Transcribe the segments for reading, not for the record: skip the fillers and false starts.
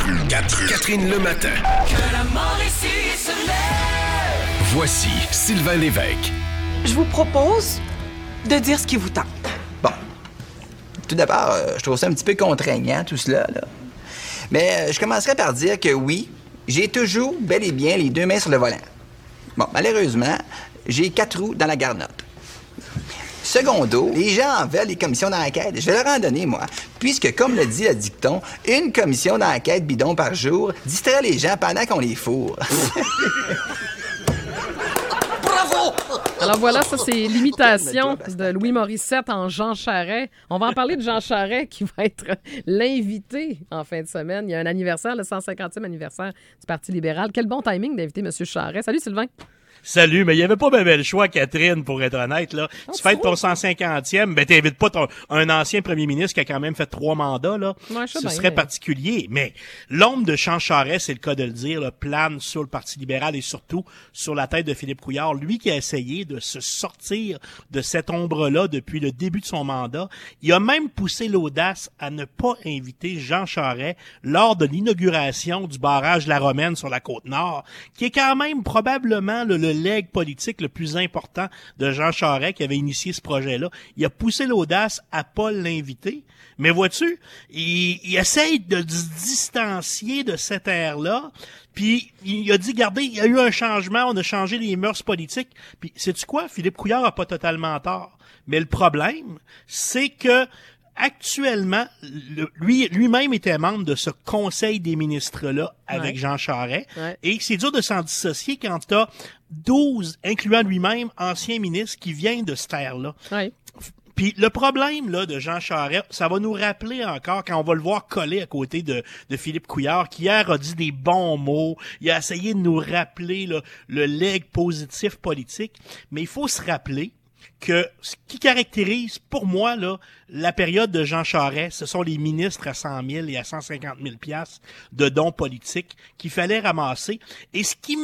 Catherine Le Matin. Que la Mauricie se lève. Voici Sylvain Lévesque. Je vous propose de dire ce qui vous tente. Bon. Tout d'abord, je trouve ça un petit peu contraignant, tout cela, là. Mais je commencerai par dire que oui, j'ai toujours bel et bien les deux mains sur le volant. Bon, malheureusement, j'ai 4 roues dans la garnotte. Secondo, les gens en veulent les commissions d'enquête. Je vais leur en donner, moi. Puisque, comme le dit le dicton, une commission d'enquête bidon par jour distrait les gens pendant qu'on les fourre. Bravo! Alors voilà, ça c'est l'imitation de Louis Morissette en Jean Charest. On va en parler de Jean Charest qui va être l'invité en fin de semaine. Il y a un anniversaire, le 150e anniversaire du Parti libéral. Quel bon timing d'inviter M. Charest. Salut Sylvain. Salut, mais il n'y avait pas bien le choix, Catherine, pour être honnête, là. Tu fêtes ton 150e, ben t'invites pas un ancien premier ministre qui a quand même fait 3 mandats, là. Ouais, Ce serait particulier. Mais l'ombre de Jean Charest, c'est le cas de le dire, là, plane sur le Parti libéral et surtout sur la tête de Philippe Couillard. Lui qui a essayé de se sortir de cette ombre-là depuis le début de son mandat. Il a même poussé l'audace à ne pas inviter Jean Charest lors de l'inauguration du barrage de la Romaine sur la Côte-Nord, qui est quand même probablement le legs politique le plus important de Jean Charest qui avait initié ce projet-là. Il a poussé l'audace à pas l'inviter. Mais vois-tu, il essaye de se distancier de cette ère-là. Puis il a dit, regardez, il y a eu un changement, on a changé les mœurs politiques. Puis sais-tu quoi? Philippe Couillard a pas totalement tort. Mais le problème, c'est que actuellement, lui-même était membre de ce conseil des ministres-là avec Jean Charest. Ouais. Et c'est dur de s'en dissocier quand t'as 12, incluant lui-même, anciens ministres qui viennent de cette ère-là. Ouais. Puis le problème là de Jean Charest, ça va nous rappeler encore quand on va le voir coller à côté de Philippe Couillard, qui hier a dit des bons mots, il a essayé de nous rappeler là, le legs positif politique, mais il faut se rappeler que ce qui caractérise, pour moi, là, la période de Jean Charest, ce sont les ministres à 100 000 et à 150 000 piastres de dons politiques qu'il fallait ramasser. Et ce qui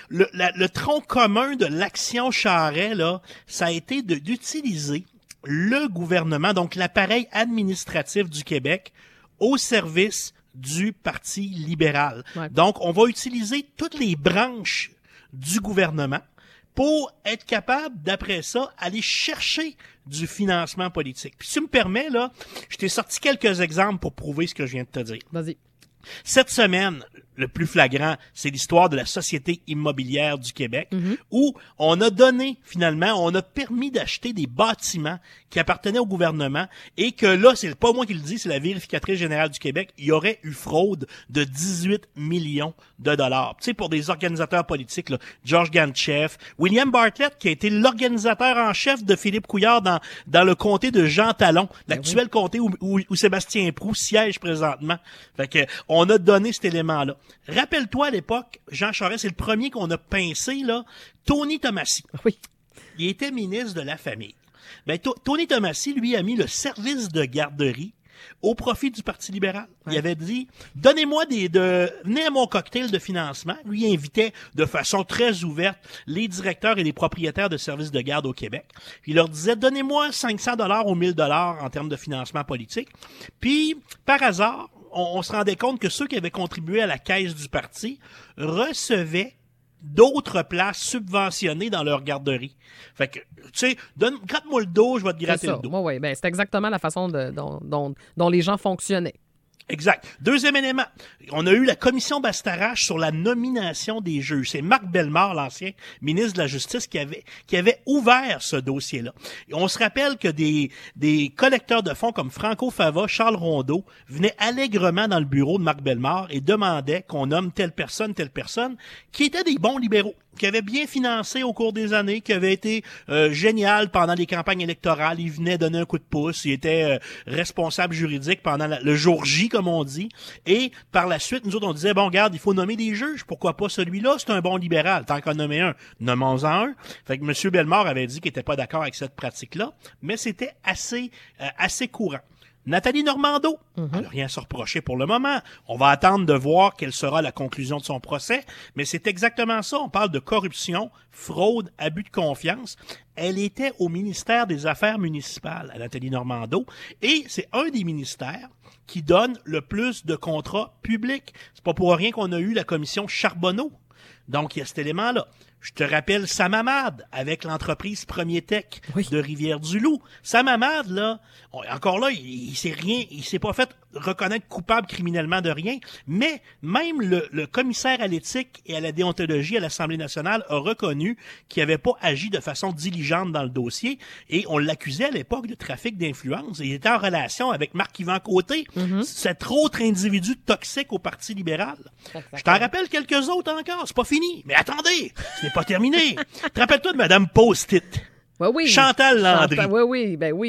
le tronc commun de l'action Charest, là, ça a été d'utiliser le gouvernement, donc l'appareil administratif du Québec, au service du Parti libéral. Ouais. Donc, on va utiliser toutes les branches du gouvernement pour être capable, d'après ça, aller chercher du financement politique. Puis si tu me permets, là, je t'ai sorti quelques exemples pour prouver ce que je viens de te dire. Vas-y. Cette semaine, le plus flagrant, c'est l'histoire de la Société immobilière du Québec, où on a donné, finalement, on a permis d'acheter des bâtiments qui appartenaient au gouvernement et que là, c'est pas moi qui le dis, c'est la vérificatrice générale du Québec, il y aurait eu fraude de 18 millions de dollars. Tu sais, pour des organisateurs politiques, là, George Gantchev, William Bartlett, qui a été l'organisateur en chef de Philippe Couillard dans le comté de Jean Talon, l'actuel comté où Sébastien Proulx siège présentement. Fait que, on a donné cet élément-là. Rappelle-toi, à l'époque, Jean Charest, c'est le premier qu'on a pincé, là, Tony Tomassi. Oui. Il était ministre de la Famille. Ben, Tony Tomassi, lui, a mis le service de garderie au profit du Parti libéral. Ouais. Il avait dit, donnez-moi venez à mon cocktail de financement. Lui, il invitait de façon très ouverte les directeurs et les propriétaires de services de garde au Québec. Puis il leur disait, donnez-moi 500 $ ou 1000 $ en termes de financement politique. Puis, par hasard, on se rendait compte que ceux qui avaient contribué à la caisse du parti recevaient d'autres places subventionnées dans leur garderie. Fait que, tu sais, gratte-moi le dos, je vais te gratter le dos. Oui, ben, c'est exactement la façon dont les gens fonctionnaient. Exact. Deuxième élément, on a eu la commission Bastarache sur la nomination des juges. C'est Marc Bellemare, l'ancien ministre de la Justice, qui avait ouvert ce dossier-là. Et on se rappelle que des collecteurs de fonds comme Franco Fava, Charles Rondeau, venaient allègrement dans le bureau de Marc Bellemare et demandaient qu'on nomme telle personne, qui étaient des bons libéraux, qui avaient bien financé au cours des années, qui avaient été génial pendant les campagnes électorales. Il venait donner un coup de pouce. Il était responsable juridique pendant le jour J, comme on dit. Et par la suite, nous autres, on disait, bon, regarde, il faut nommer des juges. Pourquoi pas celui-là? C'est un bon libéral. Tant qu'à nommer un, nommons-en un. Fait que M. Bellemare avait dit qu'il était pas d'accord avec cette pratique-là, mais c'était assez courant. Nathalie Normando, elle n'a rien à se reprocher pour le moment. On va attendre de voir quelle sera la conclusion de son procès, mais c'est exactement ça. On parle de corruption, fraude, abus de confiance. Elle était au ministère des Affaires municipales, à Nathalie Normando, et c'est un des ministères qui donne le plus de contrats publics. C'est pas pour rien qu'on a eu la commission Charbonneau. Donc, il y a cet élément-là. Je te rappelle Sam Hamad avec l'entreprise Premier Tech de Rivière-du-Loup. Sam Hamad, là, encore là, il s'est pas fait reconnaître coupable criminellement de rien, mais même le commissaire à l'éthique et à la déontologie à l'Assemblée nationale a reconnu qu'il n'avait pas agi de façon diligente dans le dossier et on l'accusait à l'époque de trafic d'influence. Il était en relation avec Marc-Yvan Côté, cet autre individu toxique au Parti libéral. Je t'en rappelle quelques autres encore, c'est pas fini. Mais attendez, ce n'est pas terminé. Te rappelles-toi de Mme Post-it? Oui. Chantal Landry. Oui.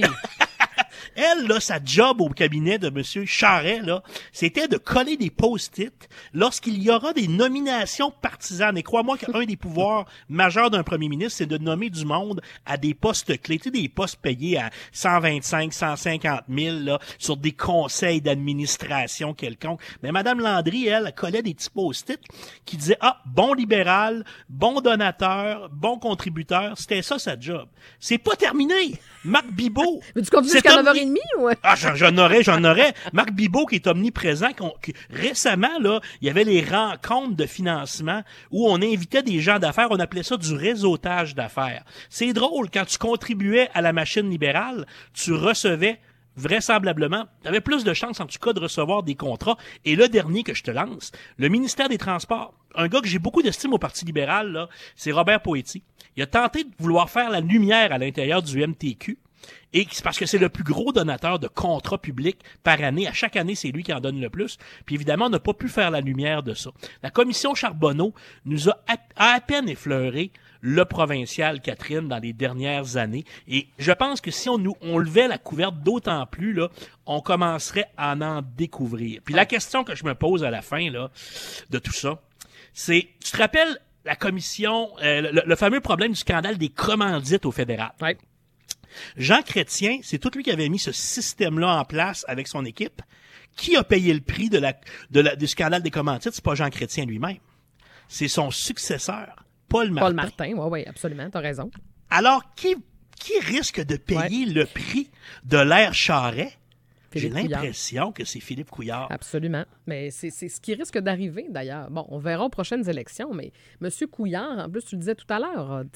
Elle, là, sa job au cabinet de M. Charest, là, c'était de coller des post-it lorsqu'il y aura des nominations partisanes. Et crois-moi qu'un des pouvoirs majeurs d'un premier ministre, c'est de nommer du monde à des postes clés. Tu sais, des postes payés à 125, 150 000, là, sur des conseils d'administration quelconque. Mais Mme Landry, elle collait des petits post-it qui disaient, bon libéral, bon donateur, bon contributeur. C'était ça, sa job. C'est pas terminé. Marc Bibot. Mais tu continues jusqu'à 9h30 ou? J'en aurais. Marc Bibot qui est omniprésent. Récemment, là, il y avait les rencontres de financement où on invitait des gens d'affaires. On appelait ça du réseautage d'affaires. C'est drôle. Quand tu contribuais à la machine libérale, tu recevais vraisemblablement, tu avais plus de chances en tout cas de recevoir des contrats. Et le dernier que je te lance, le ministère des Transports. Un gars que j'ai beaucoup d'estime au Parti libéral, là, c'est Robert Poetti. Il a tenté de vouloir faire la lumière à l'intérieur du MTQ. Et c'est parce que c'est le plus gros donateur de contrats publics par année. À chaque année, c'est lui qui en donne le plus. Puis évidemment, on n'a pas pu faire la lumière de ça. La commission Charbonneau nous a à peine effleuré le provincial, Catherine, dans les dernières années. Et je pense que si on levait la couverte d'autant plus, là, on commencerait à en découvrir. Puis la question que je me pose à la fin là, de tout ça, c'est, tu te rappelles la commission, le fameux problème du scandale des commandites au fédéral? Ouais. Jean Chrétien, c'est tout lui qui avait mis ce système-là en place avec son équipe. Qui a payé le prix du scandale des commandites? C'est pas Jean Chrétien lui-même. C'est son successeur, Paul Martin. Paul Martin, oui, absolument, t'as raison. Alors, qui risque de payer le prix de l'ère Charest? J'ai l'impression que c'est Philippe Couillard. Absolument. Mais c'est ce qui risque d'arriver, d'ailleurs. Bon, on verra aux prochaines élections, mais M. Couillard, en plus, tu le disais tout à l'heure,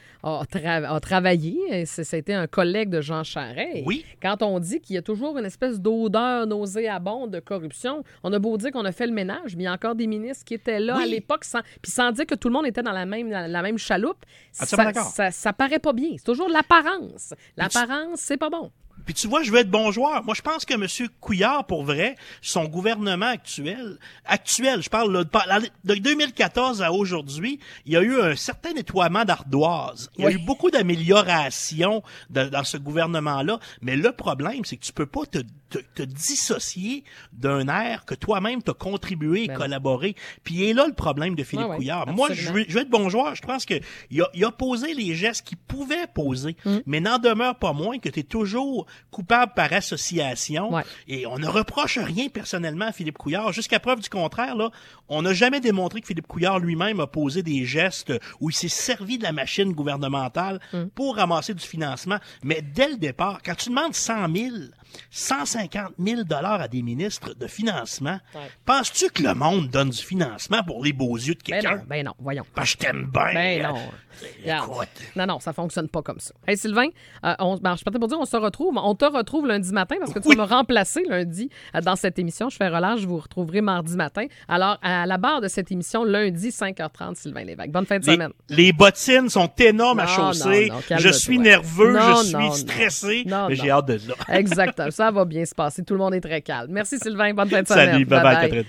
a travaillé. C'était un collègue de Jean Charest. Oui. Quand on dit qu'il y a toujours une espèce d'odeur nauséabonde de corruption, on a beau dire qu'on a fait le ménage, mais il y a encore des ministres qui étaient là à l'époque, sans dire que tout le monde était dans la même chaloupe. Ça paraît pas bien. C'est toujours l'apparence. L'apparence, c'est pas bon. Puis tu vois, je veux être bon joueur. Moi, je pense que M. Couillard, pour vrai, son gouvernement actuel, je parle là, de 2014 à aujourd'hui, il y a eu un certain nettoiement d'ardoise. Il y a eu beaucoup d'améliorations dans ce gouvernement-là. Mais le problème, c'est que tu peux pas te dissocier d'un air que toi-même t'as contribué et collaboré. Puis il est là le problème de Philippe Couillard. Absolument. Moi, je veux être bon joueur. Je pense que il a posé les gestes qu'il pouvait poser, mais n'en demeure pas moins que tu es toujours coupable par association. Ouais. Et on ne reproche rien personnellement à Philippe Couillard. Jusqu'à preuve du contraire, là, on n'a jamais démontré que Philippe Couillard lui-même a posé des gestes où il s'est servi de la machine gouvernementale pour ramasser du financement. Mais dès le départ, quand tu demandes 100 000, 150 000 $ à des ministres de financement, penses-tu que le monde donne du financement pour les beaux yeux de quelqu'un? Ben non, voyons. Parce que je t'aime bien. Ben non. Non, ça fonctionne pas comme ça. Hey Sylvain, je partais pour dire on se retrouve. On te retrouve lundi matin parce que tu vas me remplacer lundi dans cette émission. Je fais relâche, je vous retrouverai mardi matin. Alors, à la barre de cette émission, lundi, 5h30, Sylvain Lévesque. Bonne fin de semaine. Les bottines sont énormes à chausser. Je suis nerveux, je suis stressé, mais j'ai hâte de là. Exactement. Ça va bien se passer. Tout le monde est très calme. Merci Sylvain. Bonne fin de semaine. Salut. Bye-bye, Catherine.